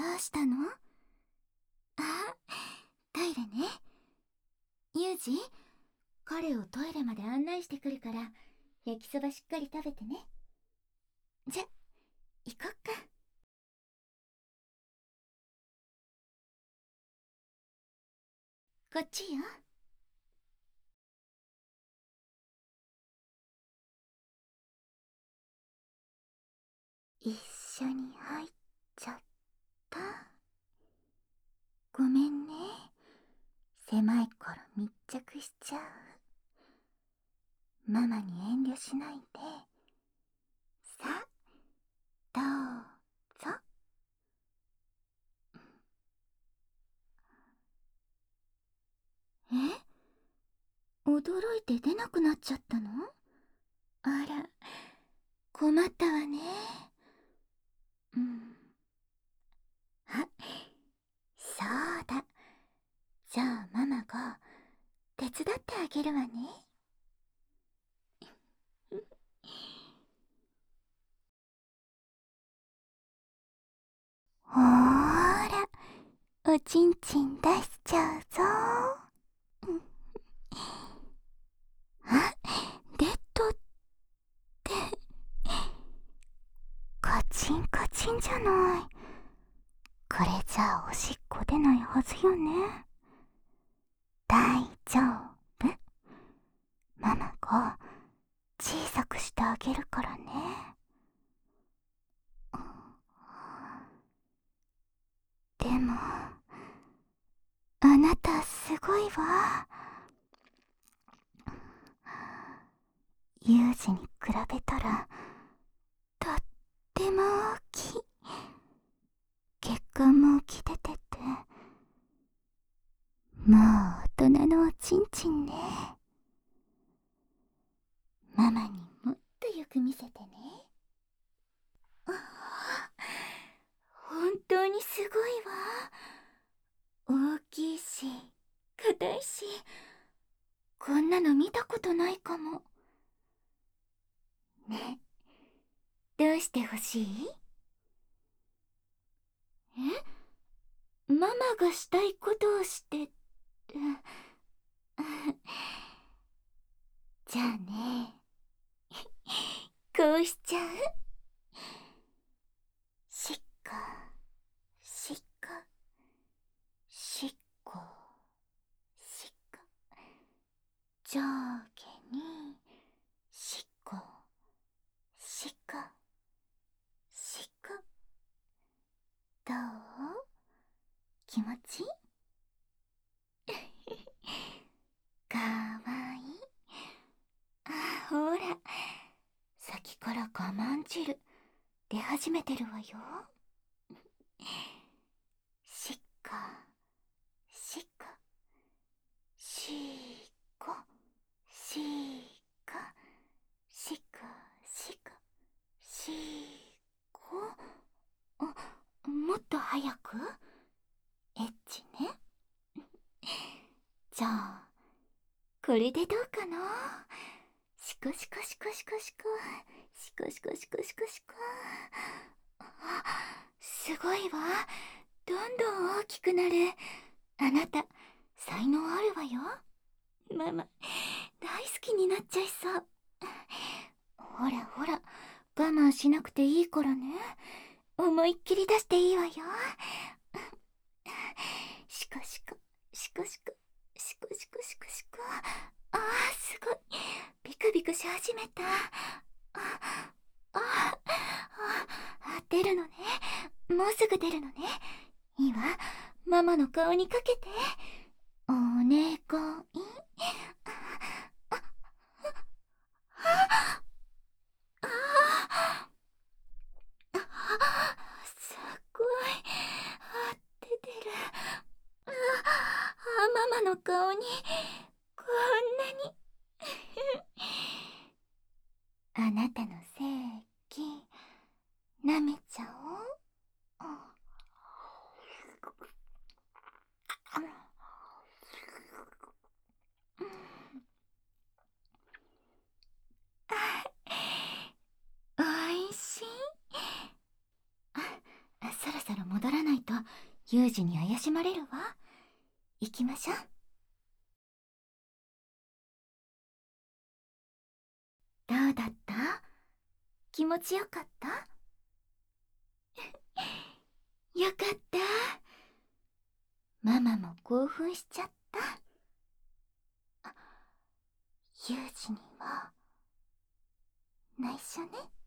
うしたの？あ、トイレね。ユージ、彼をトイレまで案内してくるから、焼きそばしっかり食べてね。じゃ、行こっか。こっちよ。一緒に入っちゃった。ごめんね。狭いから密着しちゃう。ママに遠慮しないで。さあ、どうぞ。驚いて出なくなっちゃったの？あら、困ったわね。あ、そうだ。じゃあママが手伝ってあげるわね。ほーら、おちんちん出しちゃうぞ。あ、デッドって、カチンカチンじゃない。これじゃあおしっこ出ないはずよね。大丈夫。ママが小さくしてあげるからね。でも、あなたすごいわ。ユージに比べたらとっても大きい。血管も浮き出てて、もう大人のおちんちんね。ママにもっとよく見せてね。本当にすごいわ。大きいし硬いし、こんなの見たことないかも。ね、どうしてほしい？ママがしたいことをして、じゃあね、こうしちゃう？しっこ、しっこ、しっこ、しっこ。上下に、しっこ、しっこ、しっこ。どう？気持ちいい？かわいい。あ、ほら、さっきから我慢汁出始めてるわよ。しっこ、しっこ、しっこ、しっこ、しっこ、しっこ、しっこ。もっと早く？エッチね。じゃあ、これでどうかな？シコシコシコシコシコ、シコシコシコシコシコ。あ、すごいわ。どんどん大きくなる。あなた、才能あるわよ。ママ、大好きになっちゃいそう。ほらほら、我慢しなくていいからね。思いっきり出していいわよ。シコシコ、シコシコ、シコシコシコシコ。あー、すごい。ビクビクし始めた。出るのね。もうすぐ出るのね。いいわ。ママの顔にかけて。お願い。すっごい。出てる。ママの顔に、こんなに。あなたの性器、舐めちゃおう。おいしい。そろそろ戻らないとユージに怪しまれるわ。行きましょう。どうだった？気持ちよかった？よかった。ママも興奮しちゃった。ユージには内緒ね。